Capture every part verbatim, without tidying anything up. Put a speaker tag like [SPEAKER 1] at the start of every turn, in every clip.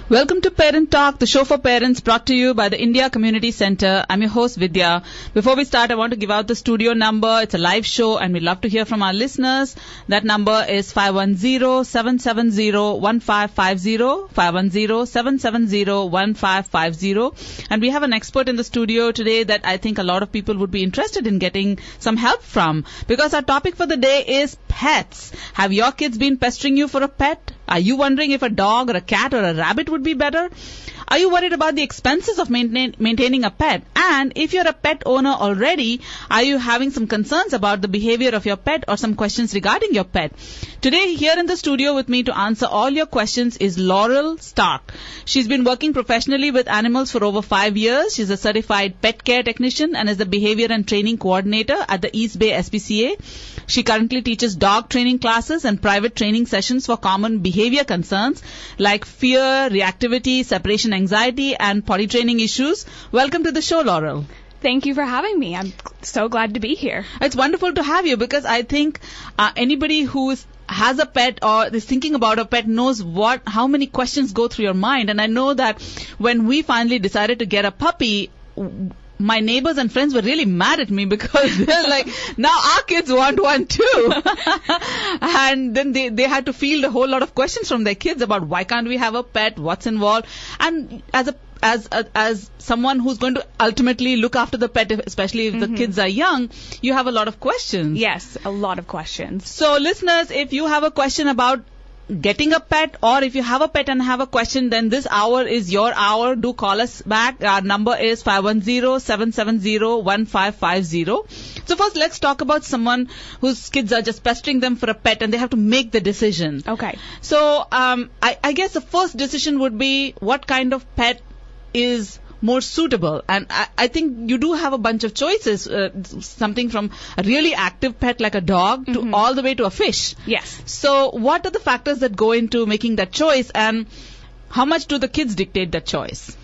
[SPEAKER 1] Welcome to Parent Talk, the show for parents brought to you by the India Community Center. I'm your host, Vidya. Before we start, I want to give out the studio number. It's a live show and we'd love to hear from our listeners. That number is five one zero, seven seven zero, one five five zero, five one zero, seven seven zero, one five five zero. And we have an expert in the studio today that I think a lot of people would be interested in getting some help from, because our topic for the day is pets. Have your kids been pestering you for a pet? Are you wondering if a dog or a cat or a rabbit would be better? Are you worried about the expenses of maintain, maintaining a pet? And if you're a pet owner already, are you having some concerns about the behavior of your pet or some questions regarding your pet? Today, here in the studio with me to answer all your questions is Laurel Stark. She's been working professionally with animals for over five years. She's a certified pet care technician and is the behavior and training coordinator at the East Bay S P C A. She currently teaches dog training classes and private training sessions for common behavior concerns like fear, reactivity, separation anxiety, and potty training issues. Welcome to the show, Laurel.
[SPEAKER 2] Thank you for having me. I'm so glad to be here.
[SPEAKER 1] It's wonderful to have you because I think uh, anybody who is has a pet or is thinking about a pet knows what how many questions go through your mind. And I know that when we finally decided to get a puppy, my neighbors and friends were really mad at me because they're like, now our kids want one too. And then they, they had to field a whole lot of questions from their kids about why can't we have a pet, what's involved. And as a as a, as someone who's going to ultimately look after the pet, especially if mm-hmm. the kids are young, you have a lot of questions.
[SPEAKER 2] Yes, a lot of questions.
[SPEAKER 1] So listeners, if you have a question about getting a pet, or if you have a pet and have a question, then this hour is your hour. Do call us back. Our number is five one zero, seven seven zero, one five five zero. So first, let's talk about someone whose kids are just pestering them for a pet and they have to make the decision.
[SPEAKER 2] Okay.
[SPEAKER 1] So um, I, I guess the first decision would be what kind of pet is more suitable. And I, I think you do have a bunch of choices, uh, something from a really active pet like a dog to mm-hmm. all the way to a fish.
[SPEAKER 2] Yes.
[SPEAKER 1] So what are the factors that go into making that choice, and how much do the kids dictate that choice?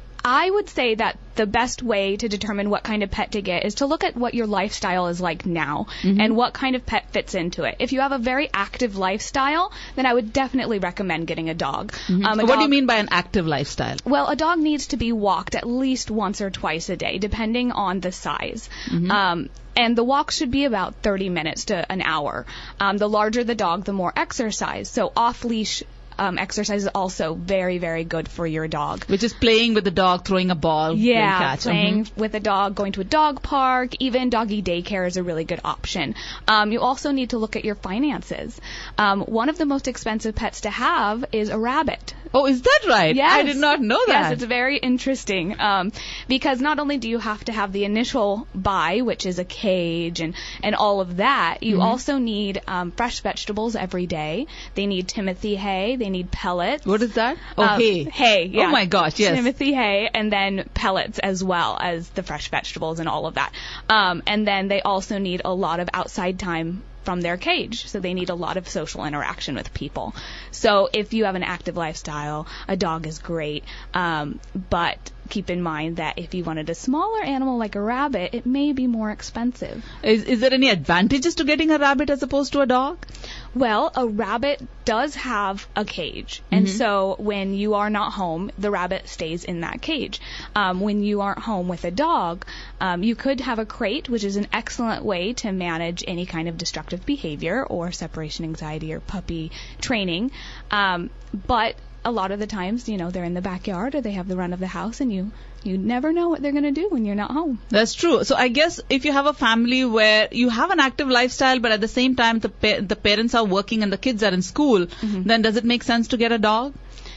[SPEAKER 2] I would say that the best way to determine what kind of pet to get is to look at what your lifestyle is like now mm-hmm. and what kind of pet fits into it. If you have a very active lifestyle, then I would definitely recommend getting a dog.
[SPEAKER 1] Mm-hmm. Um, a what dog, do you mean by an active lifestyle?
[SPEAKER 2] Well, a dog needs to be walked at least once or twice a day, depending on the size. Mm-hmm. Um, And the walk should be about thirty minutes to an hour. Um, the larger the dog, the more exercise. So off-leash Um, exercise is also very, very good for your dog.
[SPEAKER 1] Which is playing with the dog, throwing a ball.
[SPEAKER 2] Yeah,
[SPEAKER 1] catch.
[SPEAKER 2] playing
[SPEAKER 1] Mm-hmm.
[SPEAKER 2] with a dog, going to a dog park, even doggy daycare is a really good option. Um, you also need to look at your finances. Um, one of the most expensive pets to have is a rabbit.
[SPEAKER 1] Oh, is that right?
[SPEAKER 2] Yes.
[SPEAKER 1] I did not know that.
[SPEAKER 2] Yes, it's very interesting um, because not only do you have to have the initial buy, which is a cage and, and all of that, you mm-hmm. also need um, fresh vegetables every day. They need Timothy hay. They need pellets.
[SPEAKER 1] What is that? Oh,
[SPEAKER 2] um,
[SPEAKER 1] hay.
[SPEAKER 2] Hay, yeah.
[SPEAKER 1] Oh, my gosh, yes.
[SPEAKER 2] Timothy hay, and then pellets as well as the fresh vegetables and all of that. Um, and then they also need a lot of outside time from their cage, so they need a lot of social interaction with people. So if you have an active lifestyle, a dog is great, um, but keep in mind that if you wanted a smaller animal like a rabbit, it may be more expensive.
[SPEAKER 1] Is, is there any advantages to getting a rabbit as opposed to a dog?
[SPEAKER 2] Well, a rabbit does have a cage, and mm-hmm. so when you are not home, the rabbit stays in that cage. Um, when you aren't home with a dog, um, you could have a crate, which is an excellent way to manage any kind of destructive behavior or separation anxiety or puppy training. Um, but a lot of the times, you know, they're in the backyard or they have the run of the house, and you you never know what they're going to do when you're not home.
[SPEAKER 1] That's true. So I guess if you have a family where you have an active lifestyle, but at the same time the pa- the parents are working and the kids are in school, mm-hmm. then does it make sense to get a dog?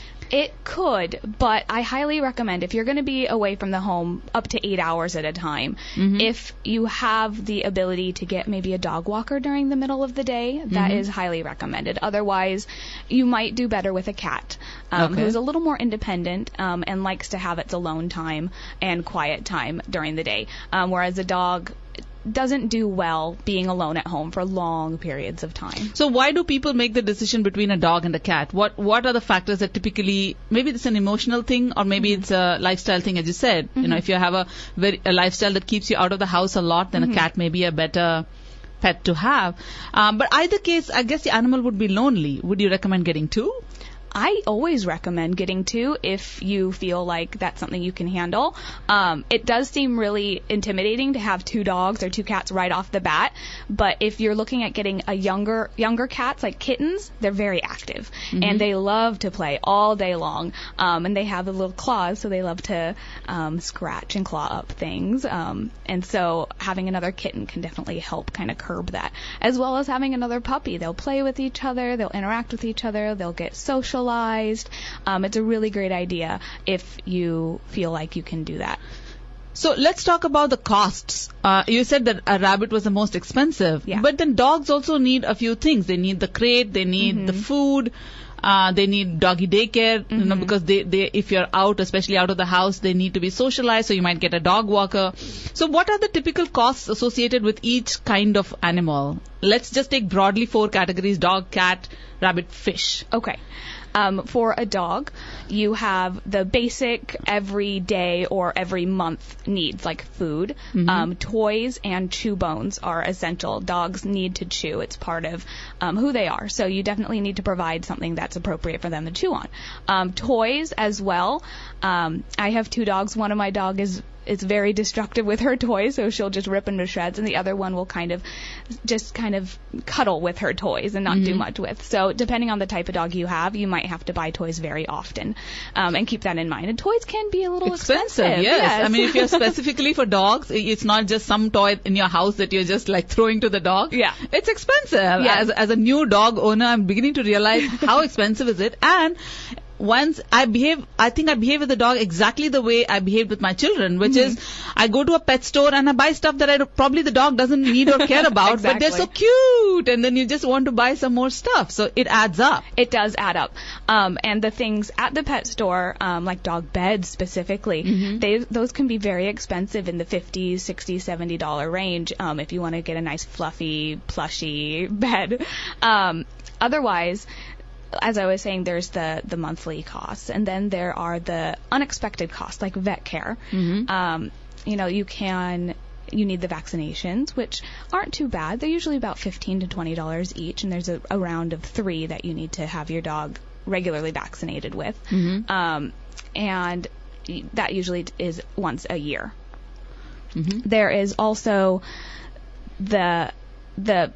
[SPEAKER 2] It could, but I highly recommend if you're going to be away from the home up to eight hours at a time, mm-hmm. if you have the ability to get maybe a dog walker during the middle of the day, that mm-hmm. is highly recommended. Otherwise, you might do better with a cat um, okay. who's a little more independent um, and likes to have its alone time and quiet time during the day, um, whereas a dog doesn't do well being alone at home for long periods of time.
[SPEAKER 1] So why do people make the decision between a dog and a cat? What what are the factors that typically, maybe it's an emotional thing or maybe mm-hmm. it's a lifestyle thing, as you said. Mm-hmm. You know, if you have a very a lifestyle that keeps you out of the house a lot, then mm-hmm. a cat may be a better pet to have. Um, but either case, I guess the animal would be lonely. Would you recommend getting two?
[SPEAKER 2] I always recommend getting two if you feel like that's something you can handle. Um, it does seem really intimidating to have two dogs or two cats right off the bat, but if you're looking at getting a younger younger cats, like kittens, they're very active, mm-hmm. and they love to play all day long, um, and they have the little claws, so they love to um, scratch and claw up things, um, and so having another kitten can definitely help kind of curb that, as well as having another puppy. They'll play with each other, they'll interact with each other, they'll get social. Um, it's a really great idea if you feel like you can do that.
[SPEAKER 1] So let's talk about the costs. Uh, you said that a rabbit was the most expensive,
[SPEAKER 2] yeah.
[SPEAKER 1] but then dogs also need a few things. They need the crate, they need mm-hmm. the food, uh, they need doggy daycare, mm-hmm. you know, because they, they, if you're out, especially out of the house, they need to be socialized, so you might get a dog walker. So what are the typical costs associated with each kind of animal? Let's just take broadly four categories: dog, cat, rabbit, fish.
[SPEAKER 2] Okay. Um, for a dog, you have the basic everyday or every month needs, like food, mm-hmm. um, toys, and chew bones are essential. Dogs need to chew. It's part of um, who they are. So you definitely need to provide something that's appropriate for them to chew on. Um, toys as well. Um, I have two dogs. One of my dog is It's very destructive with her toys, so she'll just rip them to shreds, and the other one will kind of just kind of cuddle with her toys and not mm-hmm. do much with. So depending on the type of dog you have, you might have to buy toys very often, um, and keep that in mind. And toys can be a little
[SPEAKER 1] expensive.
[SPEAKER 2] expensive.
[SPEAKER 1] Yes.
[SPEAKER 2] yes.
[SPEAKER 1] I mean, if you're specifically for dogs, it's not just some toy in your house that you're just like throwing to the dog.
[SPEAKER 2] Yeah.
[SPEAKER 1] It's expensive.
[SPEAKER 2] Yes.
[SPEAKER 1] As, as a new dog owner, I'm beginning to realize how expensive is it. And once I behave, I think I behave with the dog exactly the way I behaved with my children, which mm-hmm. is I go to a pet store and I buy stuff that I don't, probably the dog doesn't need or care about,
[SPEAKER 2] exactly.
[SPEAKER 1] but they're so cute, and then you just want to buy some more stuff. So it adds up.
[SPEAKER 2] It does add up. Um, and the things at the pet store, um, like dog beds specifically, mm-hmm. they those can be very expensive in the fifty dollars, sixty dollars, seventy dollars range um, if you want to get a nice fluffy, plushy bed. Um, otherwise, as I was saying, there's the, the monthly costs, and then there are the unexpected costs, like vet care. Mm-hmm. Um, you know, you can, you need the vaccinations, which aren't too bad. They're usually about fifteen to twenty dollars each, and there's a, a round of three that you need to have your dog regularly vaccinated with. Mm-hmm. Um, and that usually is once a year. Mm-hmm. There is also the, the,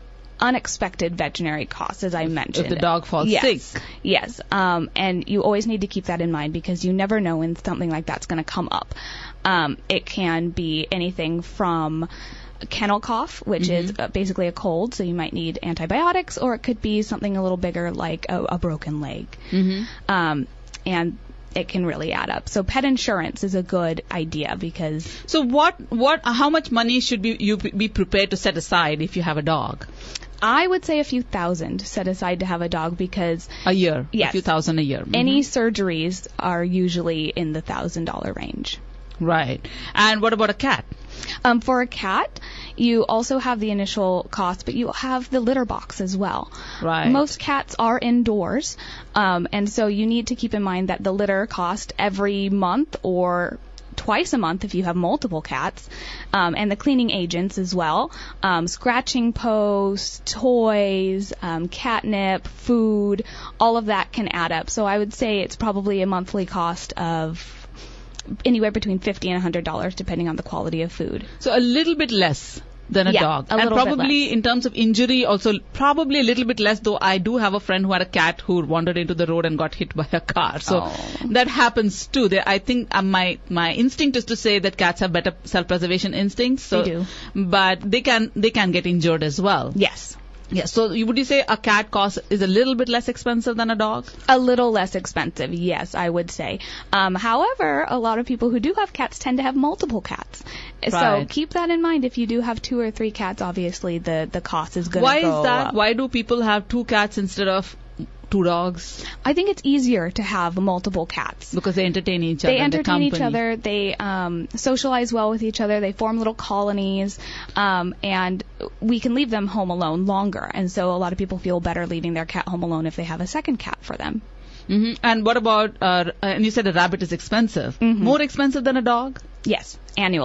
[SPEAKER 2] unexpected veterinary costs, as I mentioned.
[SPEAKER 1] If the dog falls
[SPEAKER 2] yes.
[SPEAKER 1] sick.
[SPEAKER 2] Yes. Um, and you always need to keep that in mind because you never know when something like that's going to come up. Um, it can be anything from kennel cough, which mm-hmm. is basically a cold, so you might need antibiotics, or it could be something a little bigger like a, a broken leg. Mm-hmm. Um, and it can really add up. So pet insurance is a good idea because...
[SPEAKER 1] So what, what, how much money should be, you be prepared to set aside if you have a dog?
[SPEAKER 2] I would say a few thousand set aside to have a dog because...
[SPEAKER 1] A year?
[SPEAKER 2] Yes.
[SPEAKER 1] A few thousand a year. Mm-hmm.
[SPEAKER 2] Any surgeries are usually in the one thousand dollars range.
[SPEAKER 1] Right. And what about a cat?
[SPEAKER 2] Um, for a cat, you also have the initial cost, but you have the litter box as well.
[SPEAKER 1] Right.
[SPEAKER 2] Most cats are indoors, um, and so you need to keep in mind that the litter cost every month or twice a month if you have multiple cats, um, and the cleaning agents as well, um, scratching posts, toys, um, catnip, food, all of that can add up. So I would say it's probably a monthly cost of anywhere between fifty dollars and one hundred dollars depending on the quality of food.
[SPEAKER 1] So a little bit less than a
[SPEAKER 2] yeah,
[SPEAKER 1] dog.
[SPEAKER 2] A
[SPEAKER 1] and
[SPEAKER 2] little
[SPEAKER 1] probably
[SPEAKER 2] bit less.
[SPEAKER 1] In terms of injury also probably a little bit less, though I do have a friend who had a cat who wandered into the road and got hit by a car. So
[SPEAKER 2] oh.
[SPEAKER 1] that happens too. They, I think uh, my my instinct is to say that cats have better self-preservation instincts. So,
[SPEAKER 2] they do.
[SPEAKER 1] But they can they can get injured as well.
[SPEAKER 2] Yes.
[SPEAKER 1] Yeah, so you, would you say a cat cost is a little bit less expensive than a dog?
[SPEAKER 2] A little less expensive, yes, I would say. Um, however, a lot of people who do have cats tend to have multiple cats.
[SPEAKER 1] Right.
[SPEAKER 2] So keep that in mind. If you do have two or three cats, obviously the, the cost is going to
[SPEAKER 1] go
[SPEAKER 2] go
[SPEAKER 1] Why is that?
[SPEAKER 2] up.
[SPEAKER 1] Why do people have two cats instead of two dogs?
[SPEAKER 2] I think it's easier to have multiple cats.
[SPEAKER 1] Because they entertain each other.
[SPEAKER 2] They entertain each
[SPEAKER 1] company.
[SPEAKER 2] other. They um, socialize well with each other. They form little colonies. Um, and we can leave them home alone longer. And so a lot of people feel better leaving their cat home alone if they have a second cat for them.
[SPEAKER 1] Mm-hmm. And what about, uh, and you said a rabbit is expensive. Mm-hmm. More expensive than a dog?
[SPEAKER 2] Yes, annually.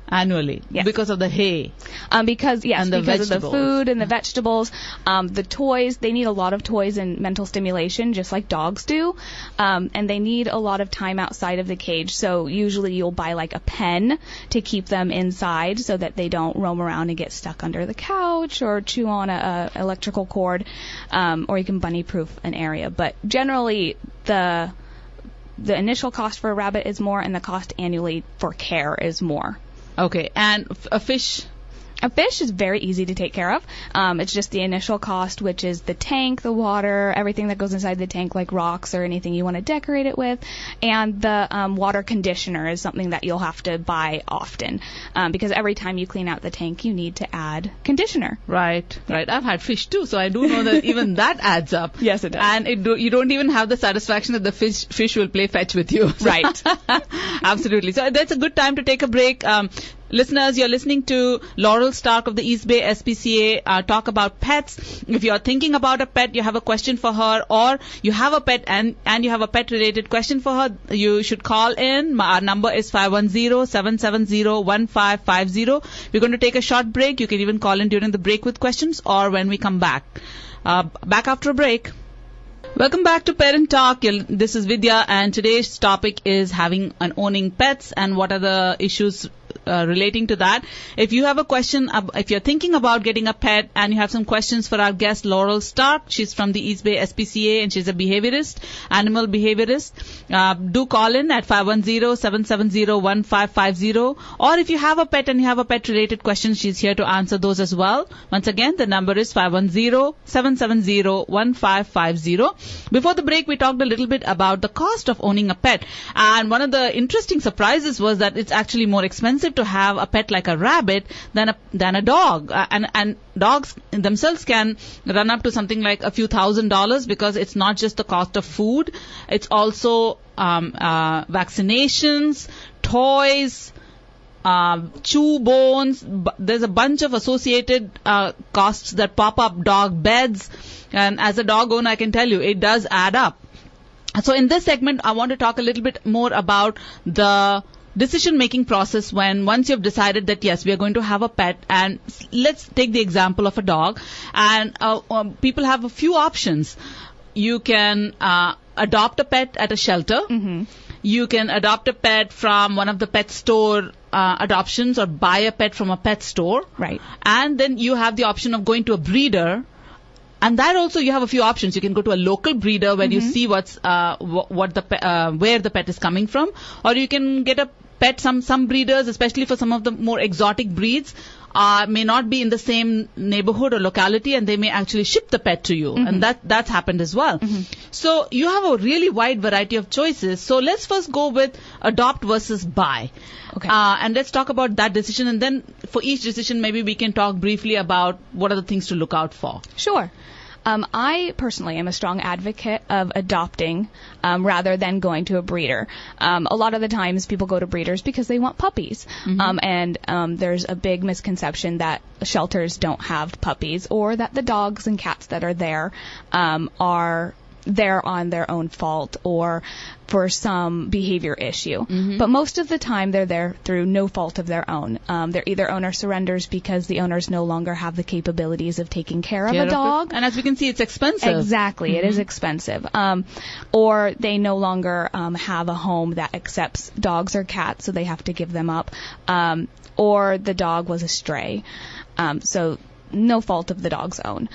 [SPEAKER 1] Annually,
[SPEAKER 2] Yes.
[SPEAKER 1] because of the hay.
[SPEAKER 2] Um, because yes,
[SPEAKER 1] And the
[SPEAKER 2] because of the
[SPEAKER 1] vegetables.
[SPEAKER 2] food and the vegetables, um, the toys. They need a lot of toys and mental stimulation, just like dogs do. Um, and they need a lot of time outside of the cage. So usually you'll buy like a pen to keep them inside, so that they don't roam around and get stuck under the couch or chew on a, a electrical cord. Um, or you can bunny-proof an area. But generally, the the initial cost for a rabbit is more, and the cost annually for care is more.
[SPEAKER 1] Okay, and f- a fish.
[SPEAKER 2] A fish is very easy to take care of. Um, it's just the initial cost, which is the tank, the water, everything that goes inside the tank, like rocks or anything you want to decorate it with. And the um, water conditioner is something that you'll have to buy often, um, because every time you clean out the tank, you need to add conditioner.
[SPEAKER 1] Right, right. I've had fish too, so I do know that even that adds up.
[SPEAKER 2] Yes, it does.
[SPEAKER 1] And it do, you don't even have the satisfaction that the fish fish will play fetch with you.
[SPEAKER 2] Right.
[SPEAKER 1] Absolutely. So that's a good time to take a break. Um, Listeners, you're listening to Laurel Stark of the East Bay S P C A uh, talk about pets. If you're thinking about a pet, you have a question for her, or you have a pet and, and you have a pet-related question for her, you should call in. My, our number is five one zero, seven seven zero, one five five zero. We're going to take a short break. You can even call in during the break with questions or when we come back. Uh, back after a break. Welcome back to Parent Talk. You'll- This is Vidya, and today's topic is having and owning pets and what are the issues uh, relating to that. If you have a question, ab- if you're thinking about getting a pet and you have some questions for our guest Laurel Stark, she's from the East Bay S P C A and she's a behaviorist, animal behaviorist. Uh, do call in at five one zero, seven seven zero, one five five zero, or if you have a pet and you have a pet-related question, she's here to answer those as well. Once again, the number is five one zero, seven seven zero, one five five zero. Before the break, we talked a little bit about the cost of owning a pet. And one of the interesting surprises was that it's actually more expensive to have a pet like a rabbit than a, than a dog. Uh, and, and dogs themselves can run up to something like a few thousand dollars, because it's not just the cost of food. It's also um, uh, vaccinations, toys, Uh, chew bones. B- there's a bunch of associated uh, costs that pop up. Dog beds, and as a dog owner, I can tell you it does add up. So in this segment, I want to talk a little bit more about the decision-making process when once you've decided that yes, we are going to have a pet, and s- let's take the example of a dog, and uh, um, people have a few options. You can uh, adopt a pet at a shelter.
[SPEAKER 2] Mm-hmm.
[SPEAKER 1] You can adopt a pet from one of the pet store uh, adoptions, or buy a pet from a pet store.
[SPEAKER 2] Right.
[SPEAKER 1] And then you have the option of going to a breeder. And that also you have a few options. You can go to a local breeder where you see what's uh, wh- what the pe- uh, where the pet is coming from, or you can get a pet. Some some breeders, especially for some of the more exotic breeds, uh, may not be in the same neighborhood or locality, and they may actually ship the pet to you, and that that's happened as well. So you have a really wide variety of choices. So let's first go with adopt versus buy.
[SPEAKER 2] Okay.
[SPEAKER 1] Uh, and let's talk about that decision, and then for each decision, maybe we can talk briefly about what are the things to look out for.
[SPEAKER 2] Sure. Um, I personally am a strong advocate of adopting um, rather than going to a breeder. Um, a lot of the times people go to breeders because they want puppies. Um, and um, there's a big misconception that shelters don't have puppies, or that the dogs and cats that are there um, are there on their own fault or for some behavior issue. But most of the time they're there through no fault of their own. Um, they're either owner surrenders because the owners no longer have the capabilities of taking care of
[SPEAKER 1] Care
[SPEAKER 2] a
[SPEAKER 1] of it.
[SPEAKER 2] dog.
[SPEAKER 1] And as we can see, it's expensive.
[SPEAKER 2] Exactly. It is expensive. Um, or they no longer um, have a home that accepts dogs or cats, so they have to give them up. Um, or the dog was a stray. Um, so no fault of the dog's own.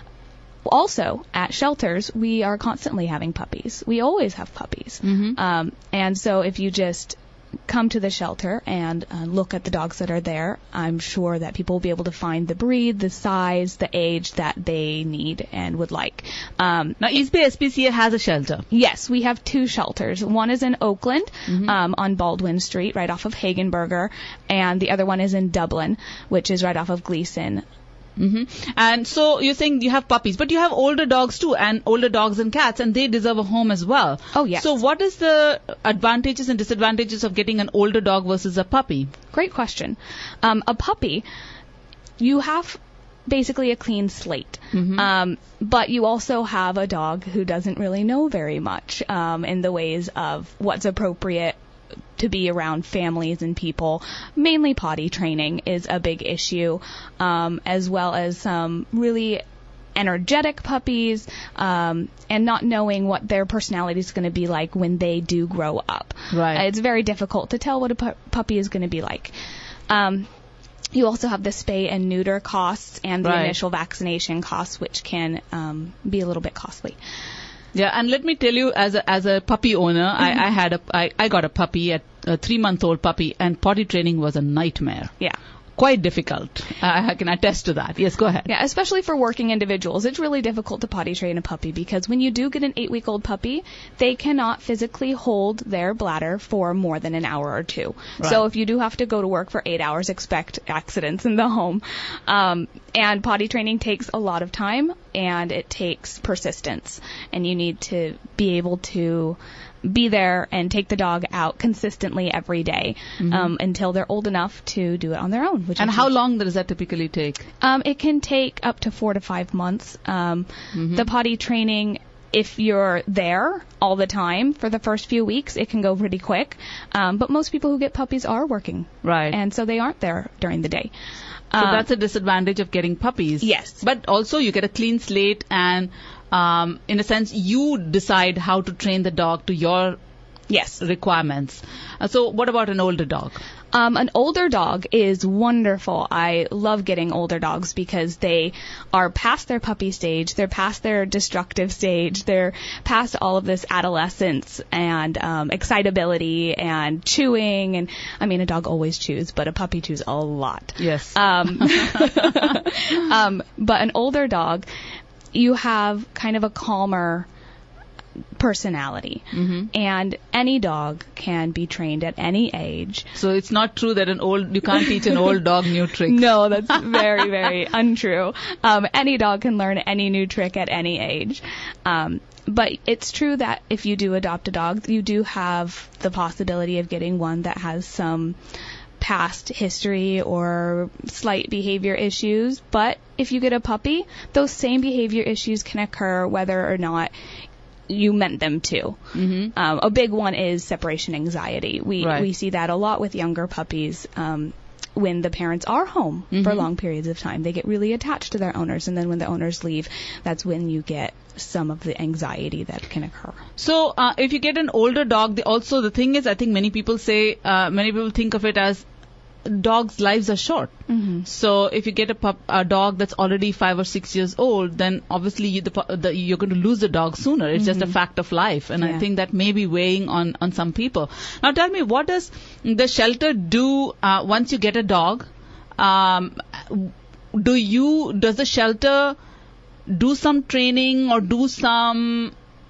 [SPEAKER 2] Also, at shelters, we are constantly having puppies. We always have puppies. Um, and so if you just come to the shelter and uh, look at the dogs that are there, I'm sure that people will be able to find the breed, the size, the age that they need and would like. Um,
[SPEAKER 1] Now, East Bay S P C A has a shelter.
[SPEAKER 2] Yes, we have two shelters. One is in Oakland, um, on Baldwin Street, right off of Hagenberger, and the other one is in Dublin, which is right off of Gleason.
[SPEAKER 1] hmm And so you're saying you have puppies, but you have older dogs too, and older dogs and cats, and they deserve a home as well.
[SPEAKER 2] Oh, yes.
[SPEAKER 1] So what is the advantages and disadvantages of getting an older dog versus a puppy?
[SPEAKER 2] Great question. Um, a puppy, you have basically a clean slate. Um, but you also have a dog who doesn't really know very much um, in the ways of what's appropriate to be around families and people. Mainly potty training is a big issue, um, as well as some really energetic puppies, um, and not knowing what their personality is going to be like when they do grow up.
[SPEAKER 1] Right.
[SPEAKER 2] Uh, it's very difficult to tell what a pu- puppy is going to be like. Um, you also have the spay and neuter costs and the
[SPEAKER 1] Right.
[SPEAKER 2] initial vaccination costs, which can um, be a little bit costly.
[SPEAKER 1] Yeah, and let me tell you, as a as a puppy owner, I, I had a I, I got a puppy at a three month old puppy, and potty training was a nightmare.
[SPEAKER 2] Yeah.
[SPEAKER 1] Quite difficult. I, I can attest to that. Yes, go ahead.
[SPEAKER 2] Yeah, especially for working individuals. It's really difficult to potty train a puppy because when you do get an eight-week-old puppy, they cannot physically hold their bladder for more than an hour or two.
[SPEAKER 1] Right.
[SPEAKER 2] So if you do have to go to work for eight hours, expect accidents in the home. Um, and potty training takes a lot of time, and it takes persistence. And you need to be able to be there and take the dog out consistently every day, mm-hmm. um, until they're old enough to do it on their own. Which
[SPEAKER 1] and
[SPEAKER 2] is
[SPEAKER 1] how long does that typically take?
[SPEAKER 2] Um, it can take up to four to five months. Um,
[SPEAKER 1] mm-hmm.
[SPEAKER 2] The potty training, if you're there all the time for the first few weeks, it can go pretty quick. Um, but most people who get puppies are working.
[SPEAKER 1] Right.
[SPEAKER 2] And so they aren't there during the day.
[SPEAKER 1] So
[SPEAKER 2] um,
[SPEAKER 1] that's a disadvantage of getting puppies.
[SPEAKER 2] Yes.
[SPEAKER 1] But also you get a clean slate and, um, in a sense, you decide how to train the dog to your
[SPEAKER 2] yes
[SPEAKER 1] requirements. Uh, so what about an older dog?
[SPEAKER 2] Um, an older dog is wonderful. I love getting older dogs because they are past their puppy stage, they're past their destructive stage, they're past all of this adolescence and um, excitability and chewing. And I mean, a dog always chews, but a puppy chews a lot.
[SPEAKER 1] Yes.
[SPEAKER 2] Um, um, but an older dog, you have kind of a calmer personality,
[SPEAKER 1] mm-hmm.
[SPEAKER 2] and any dog can be trained at any age.
[SPEAKER 1] So it's not true that an old you can't teach an old dog new tricks.
[SPEAKER 2] No, that's very, very untrue. Um, any dog can learn any new trick at any age. Um, but it's true that if you do adopt a dog, you do have the possibility of getting one that has some past history or slight behavior issues. But if you get a puppy, those same behavior issues can occur whether or not you meant them to.
[SPEAKER 1] Mm-hmm.
[SPEAKER 2] Um, a big one is separation anxiety. We
[SPEAKER 1] right.
[SPEAKER 2] we see that a lot with younger puppies. Um, when the parents are home
[SPEAKER 1] mm-hmm.
[SPEAKER 2] for long periods of time, they get really attached to their owners, and then when the owners leave, that's when you get some of the anxiety that can occur.
[SPEAKER 1] So uh, if you get an older dog, they also the thing is, I think many people say, uh, many people think of it as dogs' lives are short.
[SPEAKER 2] Mm-hmm.
[SPEAKER 1] So if you get a, pup, a dog that's already five or six years old, then obviously you, the, the, you're going to lose the dog sooner. It's mm-hmm. just a fact of life. And
[SPEAKER 2] yeah.
[SPEAKER 1] I think that may be weighing on, on some people. Now tell me, what does the shelter do uh, once you get a dog? Um, do you, does the shelter do some training or do some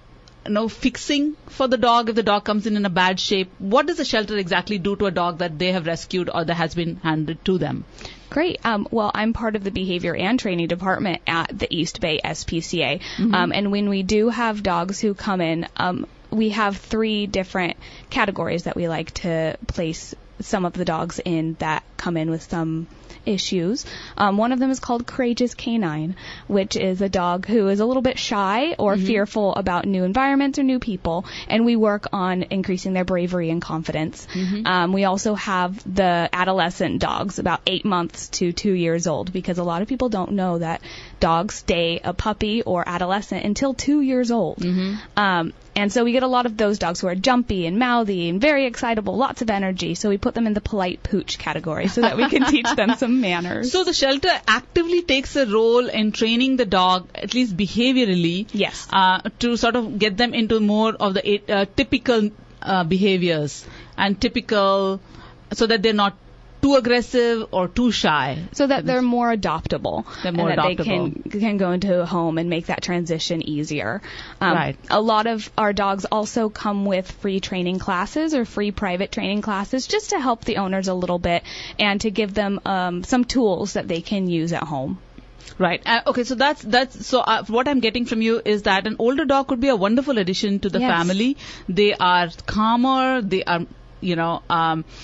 [SPEAKER 1] no fixing for the dog if the dog comes in in a bad shape? What does the shelter exactly do to a dog that they have rescued or that has been handed to them?
[SPEAKER 2] Great. Um, well, I'm part of the behavior and training department at the East Bay S P C A. Mm-hmm. Um, and when we do have dogs who come in, um, we have three different categories that we like to place some of the dogs in that come in with some issues. Um, one of them is called Courageous Canine, which is a dog who is a little bit shy or mm-hmm. fearful about new environments or new people, and we work on increasing their bravery and confidence. Mm-hmm. Um, we also have the adolescent dogs, about eight months to two years old, because a lot of people don't know that dogs stay a puppy or adolescent until two years old. Mm-hmm. Um, and so we get a lot of those dogs who are jumpy and mouthy and very excitable, lots of energy. So we put them in the polite pooch category so that we can teach them some manners.
[SPEAKER 1] So the shelter actively takes a role in training the dog, at least behaviorally,
[SPEAKER 2] yes,
[SPEAKER 1] uh, to sort of get them into more of the uh, typical uh, behaviors and typical, so that they're not too aggressive or too shy.
[SPEAKER 2] So that they're more adoptable.
[SPEAKER 1] They're more
[SPEAKER 2] and that
[SPEAKER 1] adoptable.
[SPEAKER 2] They can, can go into a home and make that transition easier. Um,
[SPEAKER 1] right.
[SPEAKER 2] A lot of our dogs also come with free training classes or free private training classes just to help the owners a little bit and to give them um, some tools that they can use at home.
[SPEAKER 1] Right. Uh, okay, so that's that's so uh, what I'm getting from you is that an older dog could be a wonderful addition to the
[SPEAKER 2] yes.
[SPEAKER 1] family. They are calmer. They are, you know, um,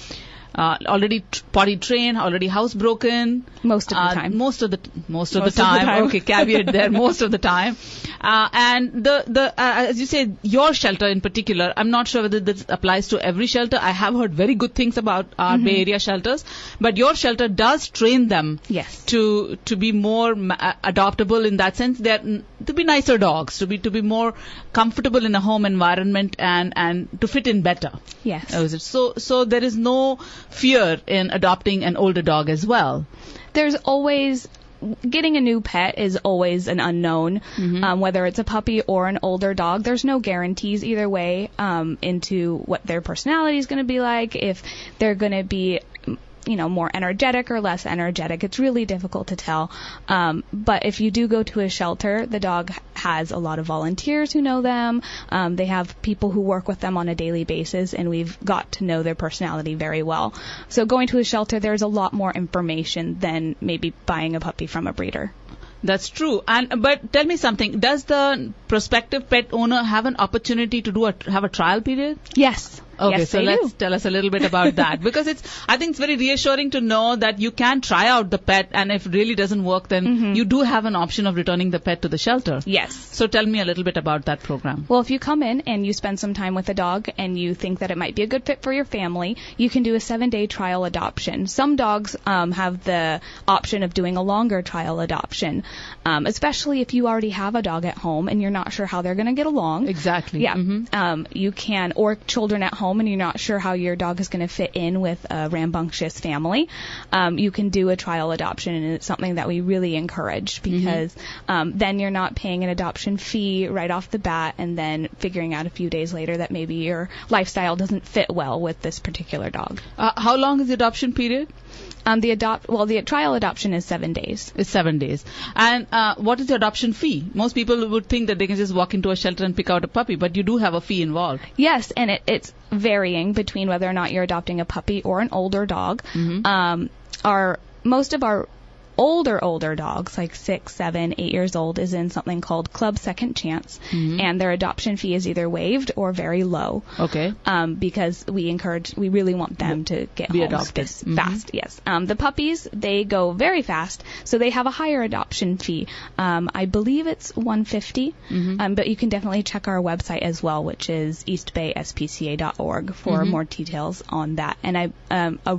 [SPEAKER 1] uh, already t- potty trained, already housebroken.
[SPEAKER 2] Most of the
[SPEAKER 1] Uh,
[SPEAKER 2] time.
[SPEAKER 1] Most of the t- most of
[SPEAKER 2] Most
[SPEAKER 1] the
[SPEAKER 2] of the
[SPEAKER 1] time.
[SPEAKER 2] time.
[SPEAKER 1] Okay, caveat there. Most of the time. Uh, and the the uh, as you said, your shelter in particular. I'm not sure whether this applies to every shelter. I have heard very good things about our
[SPEAKER 2] Mm-hmm.
[SPEAKER 1] Bay Area shelters, but your shelter does train them
[SPEAKER 2] Yes.
[SPEAKER 1] to to be more ma- uh, adoptable in that sense. They're n- to be nicer dogs, to be to be more comfortable in a home environment and and to fit in better.
[SPEAKER 2] Yes.
[SPEAKER 1] Oh, is it? So so there is no fear in adopting an older dog as well.
[SPEAKER 2] There's always getting a new pet is always an unknown,
[SPEAKER 1] Mhm.
[SPEAKER 2] um, whether it's a puppy or an older dog. There's no guarantees either way um, into what their personality is going to be like, if they're going to be, you know, more energetic or less energetic. It's really difficult to tell. Um, but if you do go to a shelter, the dog has a lot of volunteers who know them. Um, they have people who work with them on a daily basis, and we've got to know their personality very well. So going to a shelter, there's a lot more information than maybe buying a puppy from a breeder.
[SPEAKER 1] That's true. And but tell me something. Does the prospective pet owner have an opportunity to do a have a trial period?
[SPEAKER 2] Yes.
[SPEAKER 1] Okay,
[SPEAKER 2] yes,
[SPEAKER 1] so
[SPEAKER 2] they
[SPEAKER 1] let's
[SPEAKER 2] do.
[SPEAKER 1] tell us a little bit about that, because it's I think it's very reassuring to know that you can try out the pet, and if it really doesn't work, then
[SPEAKER 2] Mhm.
[SPEAKER 1] you do have an option of returning the pet to the shelter.
[SPEAKER 2] Yes.
[SPEAKER 1] So tell me a little bit about that program.
[SPEAKER 2] Well, if you come in and you spend some time with a dog and you think that it might be a good fit for your family, you can do a seven-day trial adoption. Some dogs um, have the option of doing a longer trial adoption, um, especially if you already have a dog at home and you're not sure how they're going to get along.
[SPEAKER 1] Exactly.
[SPEAKER 2] Yeah,
[SPEAKER 1] Mhm.
[SPEAKER 2] um, you can, or children at home and you're not sure how your dog is going to fit in with a rambunctious family, um, you can do a trial adoption, and it's something that we really encourage, because um, then you're not paying an adoption fee right off the bat and then figuring out a few days later that maybe your lifestyle doesn't fit well with this particular dog.
[SPEAKER 1] Uh, how long is the adoption period?
[SPEAKER 2] Um, the adopt, well, the trial adoption is seven days.
[SPEAKER 1] It's seven days. And uh, what is the adoption fee? Most people would think that they can just walk into a shelter and pick out a puppy, but you do have a fee involved.
[SPEAKER 2] Yes, and it, it's varying between whether or not you're adopting a puppy or an older dog.
[SPEAKER 1] Mhm.
[SPEAKER 2] Um, our most of our older older dogs, like six, seven, eight years old, is in something called Club Second Chance,
[SPEAKER 1] Mhm.
[SPEAKER 2] and their adoption fee is either waived or very low.
[SPEAKER 1] Okay.
[SPEAKER 2] Um, because we encourage, we really want them to get
[SPEAKER 1] Be
[SPEAKER 2] home
[SPEAKER 1] adopted.
[SPEAKER 2] this
[SPEAKER 1] Mhm.
[SPEAKER 2] fast. Yes. Um, the puppies, they go very fast, so they have a higher adoption fee. Um, I believe it's one hundred fifty dollars,
[SPEAKER 1] Mhm.
[SPEAKER 2] um, but you can definitely check our website as well, which is east bay s p c a dot org for
[SPEAKER 1] Mhm.
[SPEAKER 2] more details on that. And I, um, a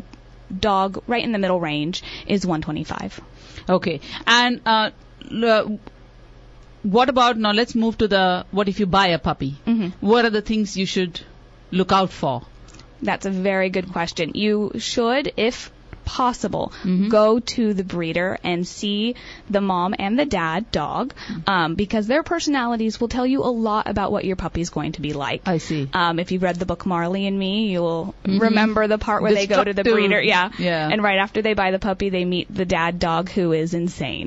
[SPEAKER 2] dog right in the middle range is one hundred twenty-five dollars.
[SPEAKER 1] Okay. And uh, l- what about now? Let's move to the what if you buy a puppy?
[SPEAKER 2] Mhm.
[SPEAKER 1] What are the things you should look out for?
[SPEAKER 2] That's a very good question. You should, if possible,
[SPEAKER 1] Mhm.
[SPEAKER 2] go to the breeder and see the mom and the dad dog, um, because their personalities will tell you a lot about what your puppy is going to be like.
[SPEAKER 1] I see.
[SPEAKER 2] Um, if you've read the book Marley and Me, you'll
[SPEAKER 1] Mhm.
[SPEAKER 2] remember the part where they go to the
[SPEAKER 1] Destructive.
[SPEAKER 2] breeder. Yeah.
[SPEAKER 1] Yeah.
[SPEAKER 2] And right after they buy the puppy, they meet the dad dog, who is insane.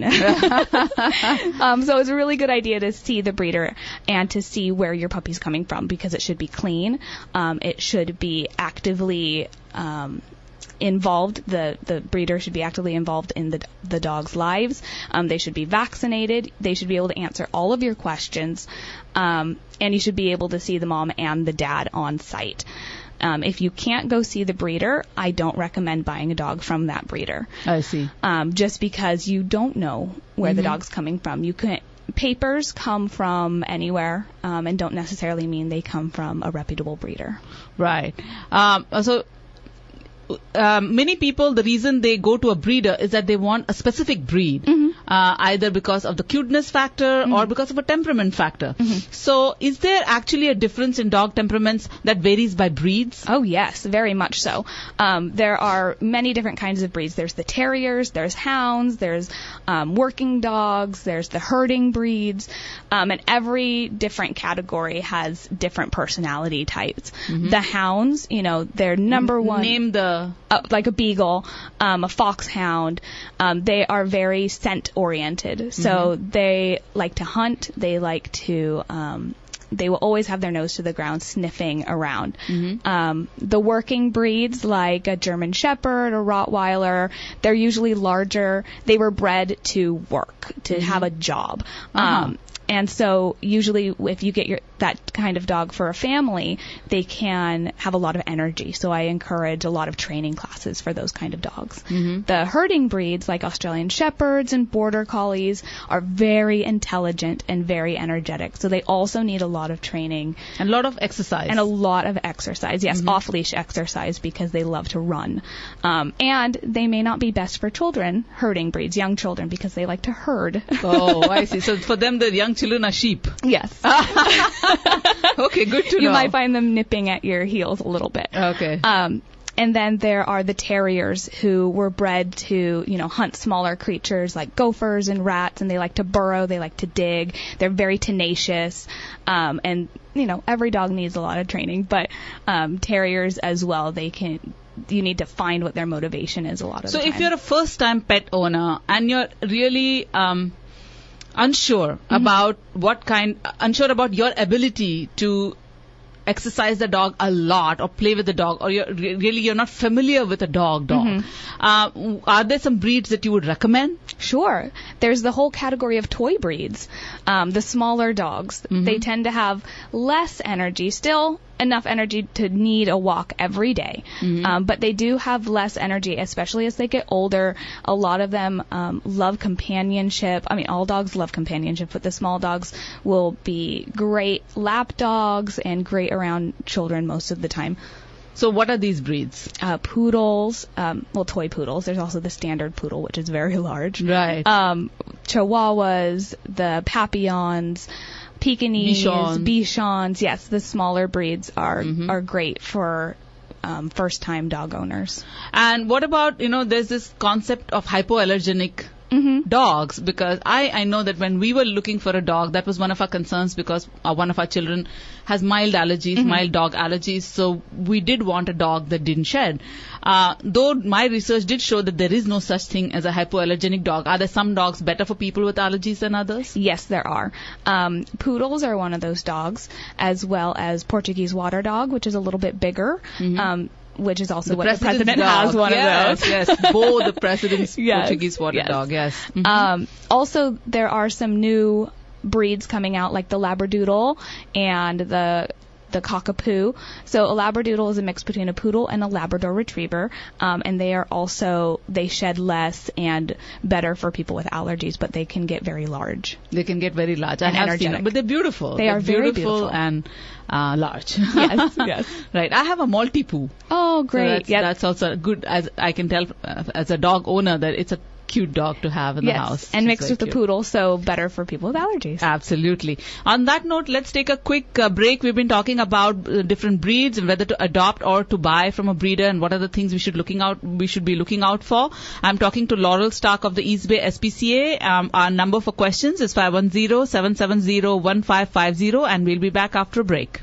[SPEAKER 2] um, so it's a really good idea to see the breeder and to see where your puppy's coming from, because it should be clean. Um, it should be actively um, involved. The the breeder should be actively involved in the the dog's lives. Um, they should be vaccinated. They should be able to answer all of your questions, um, and you should be able to see the mom and the dad on site. Um, if you can't go see the breeder, I don't recommend buying a dog from that breeder,
[SPEAKER 1] I see.
[SPEAKER 2] um, just because you don't know where the
[SPEAKER 1] Mhm.
[SPEAKER 2] dog's coming from. You can papers come from anywhere, um, and don't necessarily mean they come from a reputable breeder.
[SPEAKER 1] Right. Um, so. Um, many people, the reason they go to a breeder is that they want a specific breed,
[SPEAKER 2] Mhm.
[SPEAKER 1] uh, either because of the cuteness factor or because of a temperament factor. So, is there actually a difference in dog temperaments that varies by breeds?
[SPEAKER 2] Oh yes, very much so. Um, there are many different kinds of breeds. There's the terriers, there's hounds, there's um, working dogs, there's the herding breeds, um, and every different category has different personality types. The hounds, you know, they're number one.
[SPEAKER 1] Name the
[SPEAKER 2] Uh, like a beagle, um, a foxhound, um, they are very scent oriented. So they like to hunt. They like to. Um, they will always have their nose to the ground, sniffing around. Um, the working breeds, like a German Shepherd or Rottweiler, they're usually larger. They were bred to work, to have a job.
[SPEAKER 1] Uh-huh.
[SPEAKER 2] Um, and so usually if you get your that kind of dog for a family, they can have a lot of energy. So I encourage a lot of training classes for those kind of dogs. Mm-hmm. The herding breeds like Australian Shepherds and Border Collies are very intelligent and very energetic. So they also need a lot of training.
[SPEAKER 1] And a lot of exercise.
[SPEAKER 2] And a lot of exercise. Yes,
[SPEAKER 1] mm-hmm.
[SPEAKER 2] off-leash exercise because they love to run. Um, and they may not be best for children, herding breeds, young children, because they like to herd.
[SPEAKER 1] Oh, I see. So for them, the young children are sheep.
[SPEAKER 2] Yes.
[SPEAKER 1] Okay, good to
[SPEAKER 2] you
[SPEAKER 1] know.
[SPEAKER 2] You might find them nipping at your heels a little bit.
[SPEAKER 1] Okay.
[SPEAKER 2] Um, and then there are the terriers who were bred to, you know, hunt smaller creatures like gophers and rats, and they like to burrow, they like to dig. They're very tenacious. Um, and, you know, every dog needs a lot of training, but um, terriers as well, they can... You need to find what their motivation is a lot of
[SPEAKER 1] so
[SPEAKER 2] the time.
[SPEAKER 1] So if you're a first-time pet owner and you're really um, unsure mm-hmm. about what kind, unsure about your ability to exercise the dog a lot or play with the dog, or you're really you're not familiar with a dog dog, mm-hmm. uh, are there some breeds that you would recommend?
[SPEAKER 2] Sure. There's the whole category of toy breeds. Um, the smaller dogs, mm-hmm. they tend to have less energy, still enough energy to need a walk every day. Mm-hmm. Um, but they do have less energy, especially as they get older. A lot of them um, love companionship. I mean, all dogs love companionship, but the small dogs will be great lap dogs and great around children most of the time.
[SPEAKER 1] So what are these breeds?
[SPEAKER 2] Uh, poodles, um, well, toy poodles. There's also the standard poodle, which is very large.
[SPEAKER 1] Right.
[SPEAKER 2] Um, Chihuahuas, the Papillons, Pekingese,
[SPEAKER 1] Bichons.
[SPEAKER 2] Bichons. Yes, the smaller breeds are
[SPEAKER 1] mm-hmm.
[SPEAKER 2] are great for um, first-time dog owners.
[SPEAKER 1] And what about, you know, there's this concept of hypoallergenic Mm-hmm. dogs, because I, I know that when we were looking for a dog, that was one of our concerns, because uh, one of our children has mild allergies, mm-hmm. mild dog allergies, so we did want a dog that didn't shed. Uh, though my research did show that there is no such thing as a hypoallergenic dog. Are there some dogs better for people with allergies than others?
[SPEAKER 2] Yes, there are. Um, poodles are one of those dogs, as well as Portuguese water dog, which is a little bit bigger. Mm-hmm. Um, which is also
[SPEAKER 1] the
[SPEAKER 2] what the president
[SPEAKER 1] dog.
[SPEAKER 2] has one
[SPEAKER 1] yes,
[SPEAKER 2] of those.
[SPEAKER 1] Yes, Bo, the president's
[SPEAKER 2] yes,
[SPEAKER 1] Portuguese water
[SPEAKER 2] yes.
[SPEAKER 1] dog, yes. Mm-hmm.
[SPEAKER 2] Um, also, there are some new breeds coming out, like the Labradoodle and the the Cockapoo. So a Labradoodle is a mix between a poodle and a Labrador Retriever, um, and they are also, they shed less and better for people with allergies, but they can get very large.
[SPEAKER 1] They can get very large. I
[SPEAKER 2] and
[SPEAKER 1] have
[SPEAKER 2] energetic.
[SPEAKER 1] seen them, but they're beautiful.
[SPEAKER 2] They
[SPEAKER 1] they're
[SPEAKER 2] are very
[SPEAKER 1] beautiful,
[SPEAKER 2] beautiful.
[SPEAKER 1] and uh, large.
[SPEAKER 2] Yes, yes.
[SPEAKER 1] Right. I have a Maltipoo.
[SPEAKER 2] Oh, great.
[SPEAKER 1] So that's,
[SPEAKER 2] yep.
[SPEAKER 1] that's also good, as I can tell uh, as a dog owner, that it's a cute dog to have in
[SPEAKER 2] yes,
[SPEAKER 1] the house.
[SPEAKER 2] and
[SPEAKER 1] She's
[SPEAKER 2] mixed with
[SPEAKER 1] cute.
[SPEAKER 2] the poodle, so better for people with allergies.
[SPEAKER 1] Absolutely. On that note, let's take a quick uh, break. We've been talking about uh, different breeds and whether to adopt or to buy from a breeder, and what are the things we should looking out we should be looking out for. I'm talking to Laurel Stark of the East Bay S P C A. Um, our number for questions is five one zero, seven seven zero, one five five zero, and we'll be back after a break.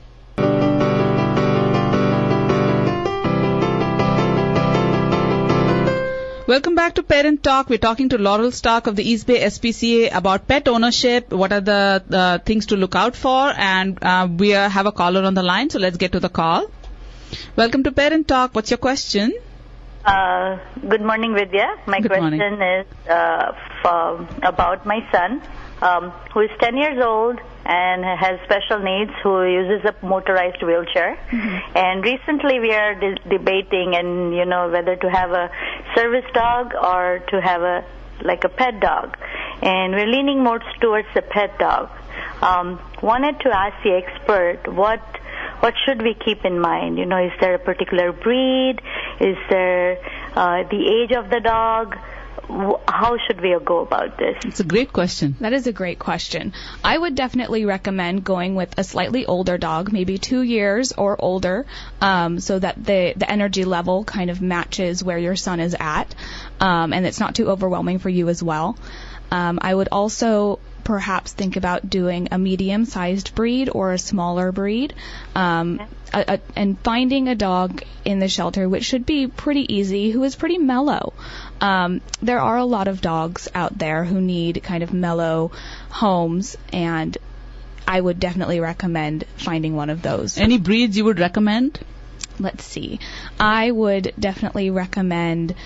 [SPEAKER 1] Welcome back to Parent Talk. We're talking to Laurel Stark of the East Bay S P C A about pet ownership, what are the uh, things to look out for, and uh, we uh, have a caller on the line, so let's get to the call. Welcome to Parent Talk. What's your question?
[SPEAKER 3] Uh, good morning, Vidya. My
[SPEAKER 1] good
[SPEAKER 3] question
[SPEAKER 1] morning.
[SPEAKER 3] is uh, for, about my son, um, who is ten years old and has special needs, who uses a motorized wheelchair. Mm-hmm. And recently we are de- debating and, you know, whether to have a service dog or to have a, like a pet dog. And we're leaning more towards the pet dog. Um, wanted to ask the expert, what what should we keep in mind? You know, is there a particular breed? Is there uh, the age of the dog? How should we go about this?
[SPEAKER 1] It's a great question.
[SPEAKER 2] That is a great question. I would definitely recommend going with a slightly older dog, maybe two years or older, um, so that the, the energy level kind of matches where your son is at, um, and it's not too overwhelming for you as well. Um, I would also perhaps think about doing a medium-sized breed or a smaller breed, um, a, a, and finding a dog in the shelter, which should be pretty easy, who is pretty mellow. Um, there are a lot of dogs out there who need kind of mellow homes, and I would definitely recommend finding one of those.
[SPEAKER 1] Any breeds you would recommend?
[SPEAKER 2] Let's see. I would definitely recommend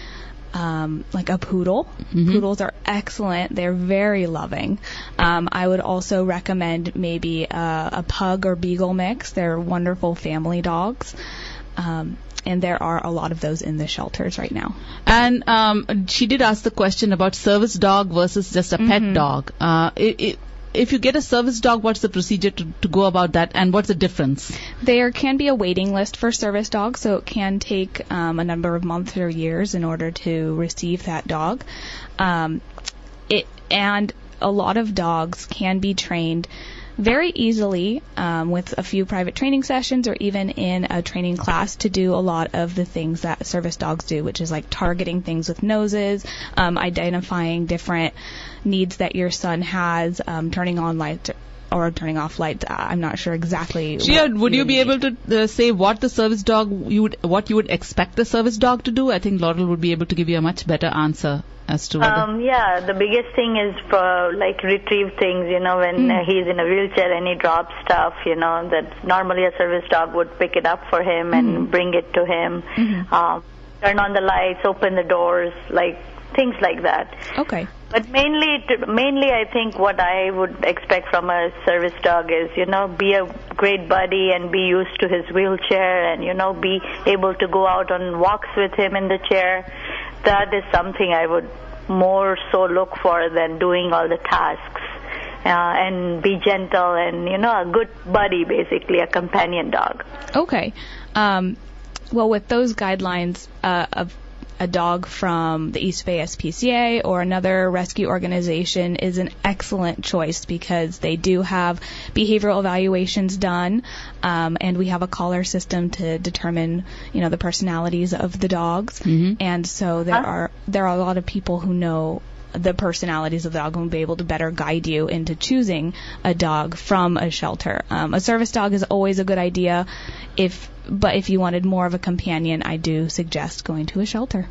[SPEAKER 2] um, like a poodle.
[SPEAKER 1] Mm-hmm.
[SPEAKER 2] Poodles are excellent. They're very loving. Um, I would also recommend maybe a, a pug or beagle mix. They're wonderful family dogs. Um, and there are a lot of those in the shelters right now.
[SPEAKER 1] And um, she did ask the question about service dog versus just a
[SPEAKER 2] Mm-hmm.
[SPEAKER 1] pet dog. Uh, it, it, if you get a service dog, what's the procedure to, to go about that, and what's the difference?
[SPEAKER 2] There can be a waiting list for service dogs, so it can take um, a number of months or years in order to receive that dog. Um, it and a lot of dogs can be trained very easily um, with a few private training sessions or even in a training class to do a lot of the things that service dogs do, which is like targeting things with noses, um, identifying different needs that your son has, um, turning on lights or turning off lights. I'm not sure exactly.
[SPEAKER 1] Shia, would you be
[SPEAKER 2] need.
[SPEAKER 1] able to uh, say what the service dog you would, what you would expect the service dog to do? I think Laurel would be able to give you a much better answer as to whether.
[SPEAKER 3] Um, yeah, the biggest thing is for like retrieve things, you know, when
[SPEAKER 2] Mm.
[SPEAKER 3] uh, he's in a wheelchair and he drops stuff, you know, that normally a service dog would pick it up for him and bring it to him.
[SPEAKER 2] Mhm.
[SPEAKER 3] Um, turn on the lights, open the doors, like things like that.
[SPEAKER 2] Okay.
[SPEAKER 3] But mainly, t- mainly, I think what I would expect from a service dog is, you know, be a great buddy and be used to his wheelchair, and you know, be able to go out on walks with him in the chair. That is something I would more so look for than doing all the tasks. Uh, and be gentle and, you know, a good buddy, basically, a companion dog.
[SPEAKER 2] Okay. Um, well, with those guidelines, uh, of a dog from the East Bay S P C A or another rescue organization is an excellent choice because they do have behavioral evaluations done, um, and we have a collar system to determine, you know, the personalities of the dogs.
[SPEAKER 1] Mhm.
[SPEAKER 2] And so there
[SPEAKER 3] Huh?
[SPEAKER 2] are there are a lot of people who know the personalities of the dog and will be able to better guide you into choosing a dog from a shelter. Um, a service dog is always a good idea, if but if you wanted more of a companion, I do suggest going to a shelter.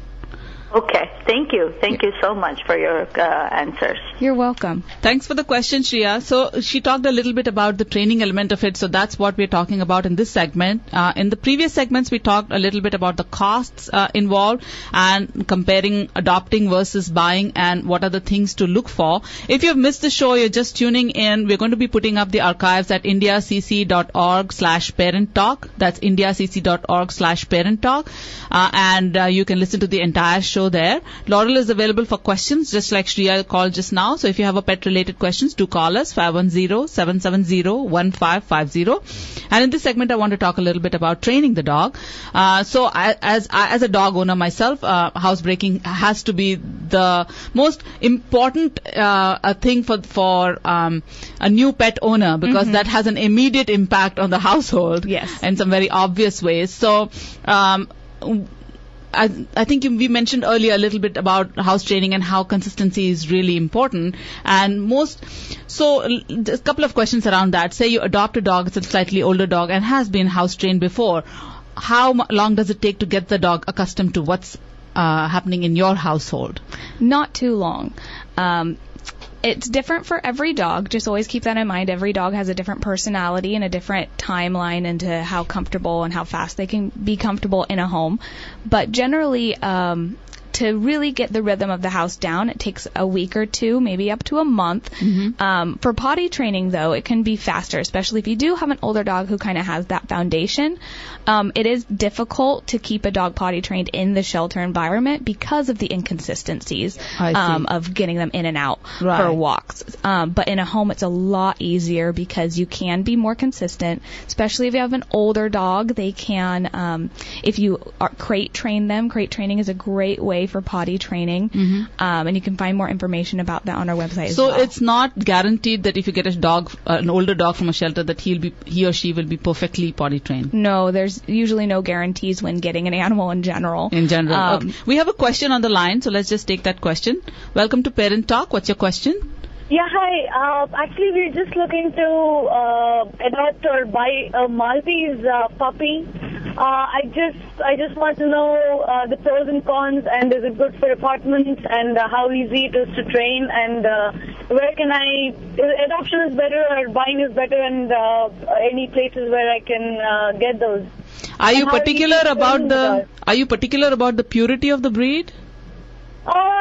[SPEAKER 3] Okay, thank you. Thank you so much for your uh, answers.
[SPEAKER 2] You're welcome.
[SPEAKER 1] Thanks for the question, Shreya. So she talked a little bit about the training element of it, so that's what we're talking about in this segment. Uh, in the previous segments, we talked a little bit about the costs uh, involved and comparing adopting versus buying and what are the things to look for. If you've missed the show, you're just tuning in, we're going to be putting up the archives at indiacc.org slash parent talk. That's indiacc.org slash parent talk. Uh, and uh, you can listen to the entire show there. Laurel is available for questions, just like Shreya called just now. So if you have a pet-related questions, do call us, five one zero, seven seven zero, one five five zero. And in this segment, I want to talk a little bit about training the dog. Uh, so I, as as a dog owner myself, uh, housebreaking has to be the most important uh, a thing for for um, a new pet owner, because
[SPEAKER 2] Mm-hmm.
[SPEAKER 1] that has an immediate impact on the household.
[SPEAKER 2] Yes.
[SPEAKER 1] In some very obvious ways. So. Um, I, I think you, we mentioned earlier a little bit about house training and how consistency is really important. And most, so a couple of questions around that. Say you adopt a dog, it's a slightly older dog and has been house trained before. How m- long does it take to get the dog accustomed to what's uh, happening in your household?
[SPEAKER 2] Not too long. Um, It's different for every dog. Just always keep that in mind. Every dog has a different personality and a different timeline into how comfortable and how fast they can be comfortable in a home. But generally, um, to really get the rhythm of the house down, it takes a week or two, maybe up to a month.
[SPEAKER 1] Mm-hmm.
[SPEAKER 2] Um, for potty training, though, it can be faster, especially if you do have an older dog who kind of has that foundation. Um, it is difficult to keep a dog potty trained in the shelter environment because of the inconsistencies
[SPEAKER 1] I see.
[SPEAKER 2] um, of getting them in and out
[SPEAKER 1] Right.
[SPEAKER 2] for walks. Um, but in a home, it's a lot easier because you can be more consistent, especially if you have an older dog. They can, um, if you are crate train them, crate training is a great way for potty training.
[SPEAKER 1] Mm-hmm.
[SPEAKER 2] Um, and you can find more information about that on our website as
[SPEAKER 1] So
[SPEAKER 2] well.
[SPEAKER 1] it's not guaranteed that if you get a dog, uh, an older dog from a shelter, that he'll be, he or she will be perfectly potty trained.
[SPEAKER 2] No, there's usually no guarantees when getting an animal in general.
[SPEAKER 1] In general.
[SPEAKER 2] Um,
[SPEAKER 1] Okay. We have a question on the line, so let's just take that question. Welcome to Parent Talk. What's your question?
[SPEAKER 4] Yeah, hi. Uh, actually, we're just looking to uh, adopt or buy a Maltese uh, puppy. Uh, I just, I just want to know uh, the pros and cons, and is it good for apartments, and uh, how easy it is to train, and uh, where can I? Adoption is better, or buying is better, and uh, any places where I can uh, get those.
[SPEAKER 1] Are you
[SPEAKER 4] And how
[SPEAKER 1] particular
[SPEAKER 4] easy
[SPEAKER 1] about
[SPEAKER 4] training
[SPEAKER 1] the?
[SPEAKER 4] are.
[SPEAKER 1] Are you particular about the purity of the breed?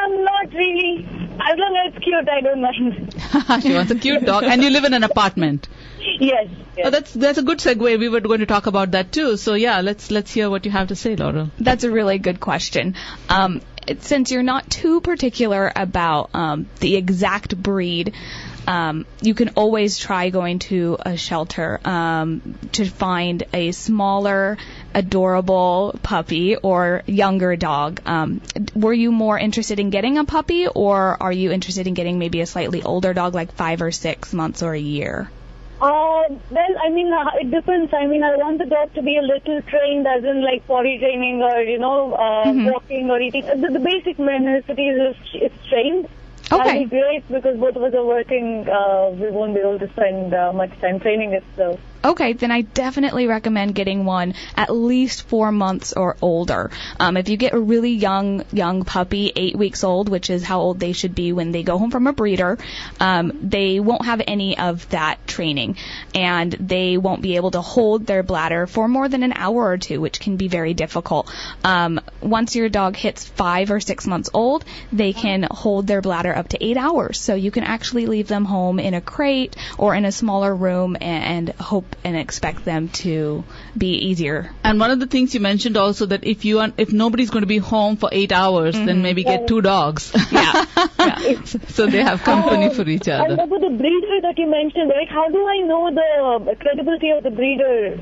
[SPEAKER 4] Um, not really. As long as it's cute, I don't mind.
[SPEAKER 1] She wants a cute dog, and you live in an apartment.
[SPEAKER 4] Yes. yes.
[SPEAKER 1] Oh, that's that's a good segue. We were going to talk about that too. So yeah, let's let's hear what you have to say, Laura.
[SPEAKER 2] That's a really good question. Um, since you're not too particular about um, the exact breed, um, you can always try going to a shelter um, to find a smaller, adorable puppy or younger dog. Um, were you more interested in getting a puppy, or are you interested in getting maybe a slightly older dog, like five or six months or a year?
[SPEAKER 4] Uh, well, I mean, uh, it depends. I mean, I want the dog to be a little trained, as in like potty training or, you know, uh,
[SPEAKER 2] Mm-hmm.
[SPEAKER 4] walking or eating. The, the basic necessities is it's trained.
[SPEAKER 2] Okay.
[SPEAKER 4] That'd be great because both of us are working. Uh, we won't be able to spend uh, much time training it, so.
[SPEAKER 2] Okay, then I definitely recommend getting one at least four months or older. Um, if you get a really young, young puppy, eight weeks old, which is how old they should be when they go home from a breeder, um, they won't have any of that training, and they won't be able to hold their bladder for more than an hour or two, which can be very difficult. Um, once your dog hits five or six months old, they can hold their bladder up to eight hours. So you can actually leave them home in a crate or in a smaller room and, and hope and expect them to be easier.
[SPEAKER 1] And one of the things you mentioned also that if you are, if nobody's going to be home for eight hours, mm-hmm. then maybe get two dogs.
[SPEAKER 2] Yeah. yeah.
[SPEAKER 1] So they have company
[SPEAKER 4] um,
[SPEAKER 1] for each
[SPEAKER 4] And
[SPEAKER 1] other.
[SPEAKER 4] about the breeder that you mentioned, right? How do I know the credibility of the breeder?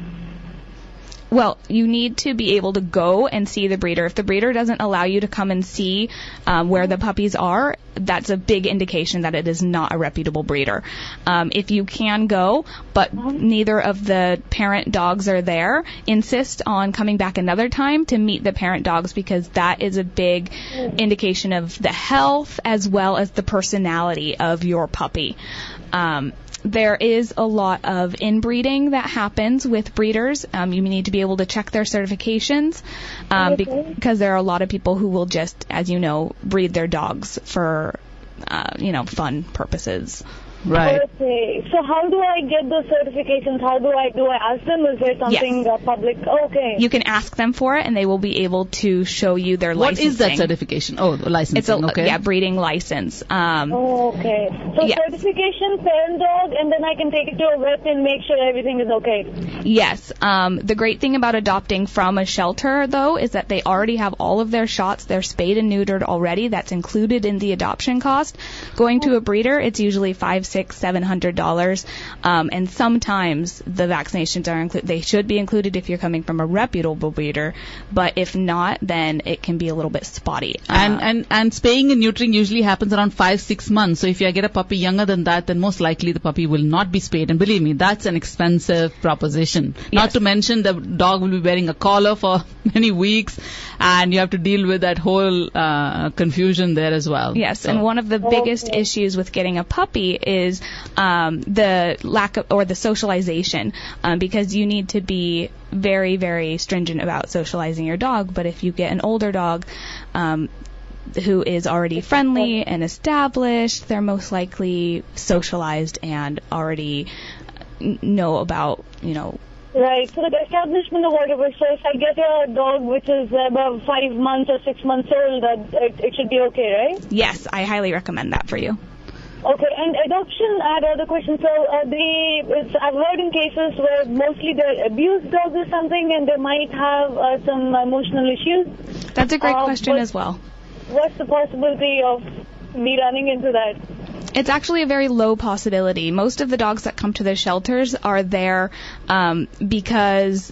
[SPEAKER 2] Well, you need to be able to go and see the breeder. If the breeder doesn't allow you to come and see um, where the puppies are, that's a big indication that it is not a reputable breeder. Um, if you can go, but neither of the parent dogs are there, insist on coming back another time to meet the parent dogs, because that is a big indication of the health as well as the personality of your puppy. Um, There is a lot of inbreeding that happens with breeders. Um, you need to be able to check their certifications um,
[SPEAKER 4] Okay.
[SPEAKER 2] because there are a lot of people who will just, as you know, breed their dogs for, uh, you know, fun purposes.
[SPEAKER 1] Right.
[SPEAKER 4] Okay. So how do I get those certifications? How do I do I ask them? Is there something
[SPEAKER 2] Yes.
[SPEAKER 4] uh, public? Okay.
[SPEAKER 2] You can ask them for it, and they will be able to show you their
[SPEAKER 1] What
[SPEAKER 2] licensing.
[SPEAKER 1] is that certification? Oh, the licensing.
[SPEAKER 2] It's a
[SPEAKER 1] okay.
[SPEAKER 2] yeah breeding license. Um,
[SPEAKER 4] Oh, okay. So
[SPEAKER 2] Yes.
[SPEAKER 4] certification, parent dog, and then I can take it to a vet and make sure everything is okay.
[SPEAKER 2] Yes. Um, the great thing about adopting from a shelter, though, is that they already have all of their shots. They're spayed and neutered already. That's included in the adoption cost. Going to a breeder, it's usually five, six, seven hundred dollars. Um, and sometimes the vaccinations are included. They should be included if you're coming from a reputable breeder. But if not, then it can be a little bit spotty.
[SPEAKER 1] And,
[SPEAKER 2] Uh,
[SPEAKER 1] and and spaying and neutering usually happens around five, six months. So if you get a puppy younger than that, then most likely the puppy will not be spayed. And believe me, that's an expensive proposition.
[SPEAKER 2] Yes.
[SPEAKER 1] Not to mention the dog will be wearing a collar for many weeks, and you have to deal with that whole uh, confusion there as well.
[SPEAKER 2] Yes,
[SPEAKER 1] So-
[SPEAKER 2] and one of the biggest issues with getting a puppy is um, the lack of, or the socialization, um, because you need to be very, very stringent about socializing your dog. But if you get an older dog, um, who is already friendly and established, they're most likely socialized and already n- know about, you know,
[SPEAKER 4] Right. So the establishment or whatever. So if I get a dog which is about five months or six months old, that it, it should be okay, right?
[SPEAKER 2] yes, I highly recommend that for you.
[SPEAKER 4] Okay, and adoption, I had other questions. So uh, the, it's, I've heard in cases where mostly they're abused dogs or something, and they might have uh, some emotional issues.
[SPEAKER 2] That's a great
[SPEAKER 4] Uh,
[SPEAKER 2] question
[SPEAKER 4] but-
[SPEAKER 2] as well.
[SPEAKER 4] What's the possibility of me running into that?
[SPEAKER 2] It's actually a very low possibility. Most of the dogs that come to the shelters are there um, because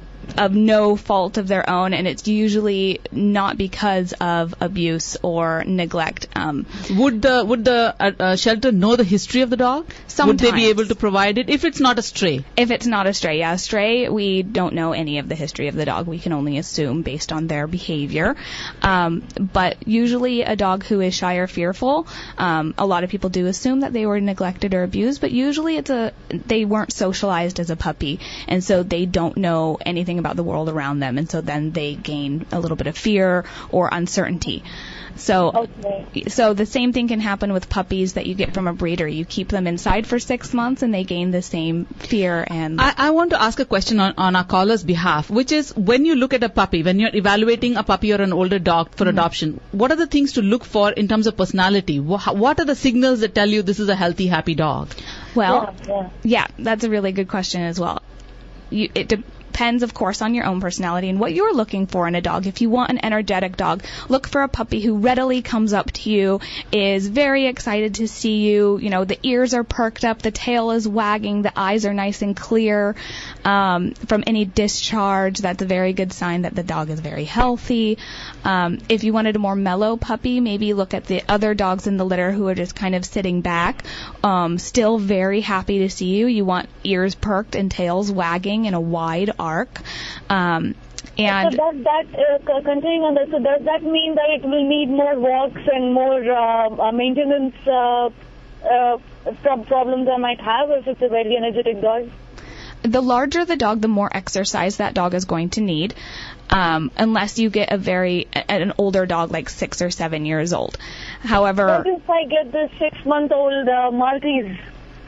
[SPEAKER 2] of no fault of their own, and it's usually not because of abuse or neglect. Um,
[SPEAKER 1] Would the would the uh, uh, shelter know the history of the dog? Would they be
[SPEAKER 2] Sometimes.
[SPEAKER 1] able to provide it if it's not a stray?
[SPEAKER 2] If it's not a stray, yeah, a stray, we don't know any of the history of the dog. We can only assume based on their behavior. Um, but usually a dog who is shy or fearful, um, a lot of people do assume that they were neglected or abused, but usually it's a they weren't socialized as a puppy, and so they don't know anything everything about the world around them, and so then they gain a little bit of fear or uncertainty. So,
[SPEAKER 4] Okay.
[SPEAKER 2] so the same thing can happen with puppies that you get from a breeder. You keep them inside for six months, and they gain the same fear and.
[SPEAKER 1] I, I want to ask a question on, on our caller's behalf, which is when you look at a puppy, when you're evaluating a puppy or an older dog for
[SPEAKER 2] Mm-hmm.
[SPEAKER 1] adoption, what are the things to look for in terms of personality? Wha- What are the signals that tell you this is a healthy, happy dog?
[SPEAKER 2] Well,
[SPEAKER 4] Yeah, yeah.
[SPEAKER 2] yeah, that's a really good question as well. You, it depends, of course, on your own personality and what you're looking for in a dog. If you want an energetic dog, look for a puppy who readily comes up to you, is very excited to see you. You know, the ears are perked up, the tail is wagging, the eyes are nice and clear um, from any discharge. That's a very good sign that the dog is very healthy. Um, if you wanted a more mellow puppy, maybe look at the other dogs in the litter who are just kind of sitting back, um, still very happy to see you. You want ears perked and tails wagging in a wide arc. Um, and
[SPEAKER 4] so does that, uh, c- continuing on that, so does that mean that it will need more walks and more uh, uh, maintenance uh, uh, prob- problems I might have if it's a very energetic dog?
[SPEAKER 2] the larger the dog, the more exercise that dog is going to need. Um, unless you get a very an older dog like six or seven years old. However,
[SPEAKER 4] What if I get this six-month-old uh, Maltese?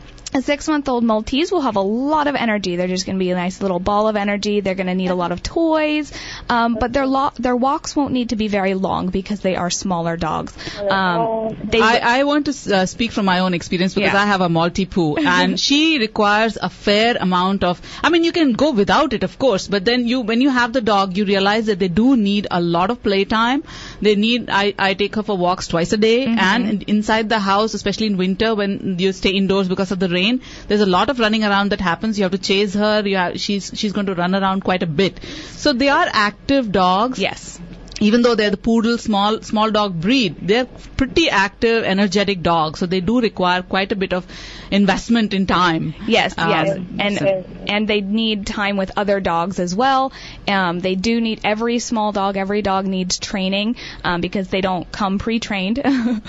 [SPEAKER 2] a six-month-old Maltese will have a lot of energy. They're just going to be a nice little ball of energy. They're going to need a lot of toys, um, but their lo- their walks won't need to be very long because they are smaller dogs. Um, they
[SPEAKER 1] I, I want to uh, speak from my own experience because
[SPEAKER 2] Yeah.
[SPEAKER 1] I have a Maltipoo and she requires a fair amount of, I mean, you can go without it, of course, but then you, when you have the dog, you realize that they do need a lot of playtime. They need, I, I take her for walks twice a day
[SPEAKER 2] Mhm.
[SPEAKER 1] and in- inside the house, especially in winter when you stay indoors because of the rain, there's a lot of running around that happens. You have to chase her. You have, she's, she's going to run around quite a bit. So they are active dogs.
[SPEAKER 2] yes.
[SPEAKER 1] Even though they're the poodle small small dog breed, they're pretty active, energetic dogs. So they do require quite a bit of investment in time.
[SPEAKER 2] Yes,
[SPEAKER 1] Um,
[SPEAKER 2] yes, and
[SPEAKER 1] so-
[SPEAKER 2] and they need time with other dogs as well. Um, they do need every small dog, every dog needs training um, because they don't come pre-trained,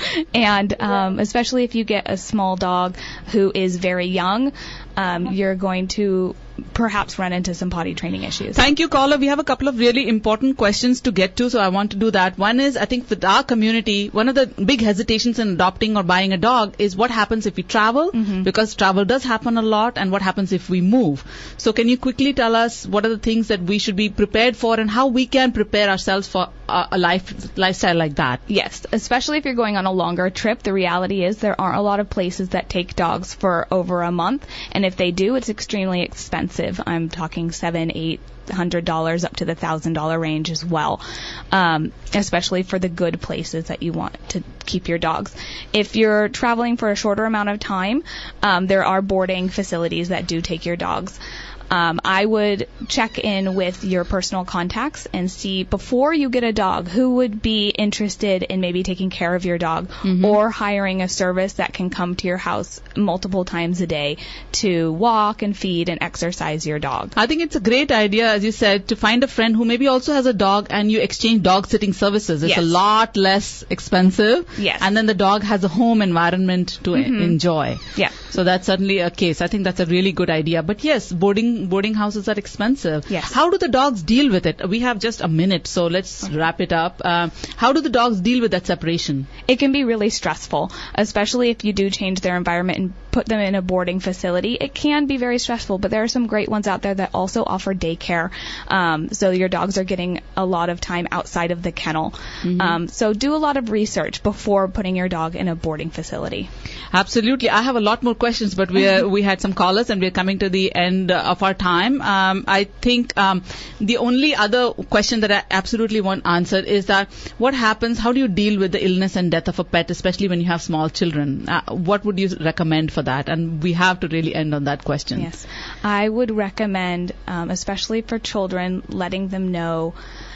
[SPEAKER 2] and um, especially if you get a small dog who is very young, um, you're going to perhaps run into some potty training issues.
[SPEAKER 1] Thank you, caller. We have a couple of really important questions to get to, so I want to do that. One is, I think with our community, one of the big hesitations in adopting or buying a dog is what happens if we travel,
[SPEAKER 2] Mhm.
[SPEAKER 1] because travel does happen a lot, and what happens if we move. So can you quickly tell us what are the things that we should be prepared for and how we can prepare ourselves for a, a life lifestyle like that?
[SPEAKER 2] Yes, especially if you're going on a longer trip. The reality is there aren't a lot of places that take dogs for over a month, and if they do, it's extremely expensive. I'm talking seven, eight hundred dollars up to the thousand dollar range as well, um, especially for the good places that you want to keep your dogs. If you're traveling for a shorter amount of time, um, there are boarding facilities that do take your dogs. Um, I would check in with your personal contacts and see before you get a dog who would be interested in maybe taking care of your dog
[SPEAKER 1] Mhm.
[SPEAKER 2] or hiring a service that can come to your house multiple times a day to walk and feed and exercise your dog.
[SPEAKER 1] I think it's a great idea, as you said, to find a friend who maybe also has a dog and you exchange dog sitting services. It's
[SPEAKER 2] Yes.
[SPEAKER 1] a lot less expensive.
[SPEAKER 2] Yes.
[SPEAKER 1] And then the dog has a home environment to
[SPEAKER 2] Mhm.
[SPEAKER 1] enjoy.
[SPEAKER 2] Yeah.
[SPEAKER 1] So that's certainly a case. I think that's a really good idea. But yes, boarding boarding houses are expensive.
[SPEAKER 2] Yes.
[SPEAKER 1] How do the dogs deal with it? We have just a minute, so let's wrap it up. Uh, how do the dogs deal with that separation?
[SPEAKER 2] It can be really stressful, especially if you do change their environment and put them in a boarding facility. It can be very stressful, but there are some great ones out there that also offer daycare. Um, so your dogs are getting a lot of time outside of the kennel.
[SPEAKER 1] Mhm.
[SPEAKER 2] Um, so do a lot of research before putting your dog in a boarding facility.
[SPEAKER 1] Absolutely. I have a lot more questions, but we are, we had some callers and we're coming to the end uh, of our time. Um, I think um, the only other question that I absolutely want answered is that what happens, how do you deal with the illness and death of a pet, especially when you have small children? Uh, what would you recommend for that? And we have to really end on that question.
[SPEAKER 2] Yes. I would recommend, um, especially for children, letting them know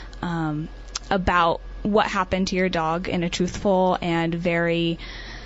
[SPEAKER 2] um, about what happened to your dog in a truthful and very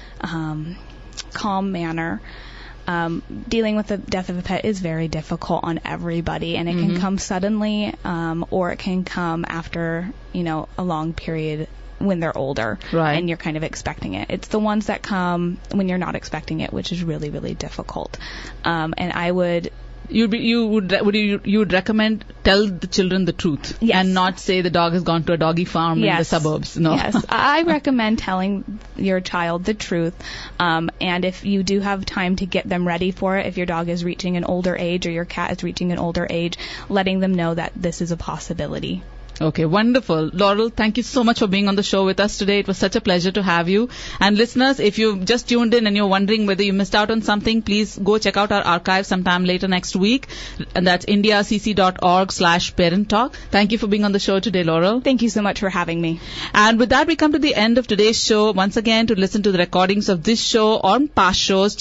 [SPEAKER 2] um, calm manner. Um, dealing with the death of a pet is very difficult on everybody, and it
[SPEAKER 1] Mhm.
[SPEAKER 2] can come suddenly, um, or it can come after, you know, a long period when they're older,
[SPEAKER 1] Right.
[SPEAKER 2] and you're kind of expecting it. It's the ones that come when you're not expecting it, which is really, really difficult. Um, and I would
[SPEAKER 1] You be, you would would you you would recommend tell the children the truth
[SPEAKER 2] Yes.
[SPEAKER 1] and not say the dog has gone to a doggy farm in the
[SPEAKER 2] Yes.
[SPEAKER 1] suburbs. No.
[SPEAKER 2] Yes, I recommend telling your child the truth. Um, and if you do have time to get them ready for it, if your dog is reaching an older age or your cat is reaching an older age, letting them know that this is a possibility.
[SPEAKER 1] Okay, wonderful. Laurel, thank you so much for being on the show with us today. It was such a pleasure to have you. And listeners, if you've just tuned in and you're wondering whether you missed out on something, please go check out our archive sometime later next week. And that's indiacc.org slash parent talk. Thank you for being on the show today, Laurel.
[SPEAKER 2] Thank you so much for having me.
[SPEAKER 1] And with that, we come to the end of today's show. Once again, to listen to the recordings of this show or past shows,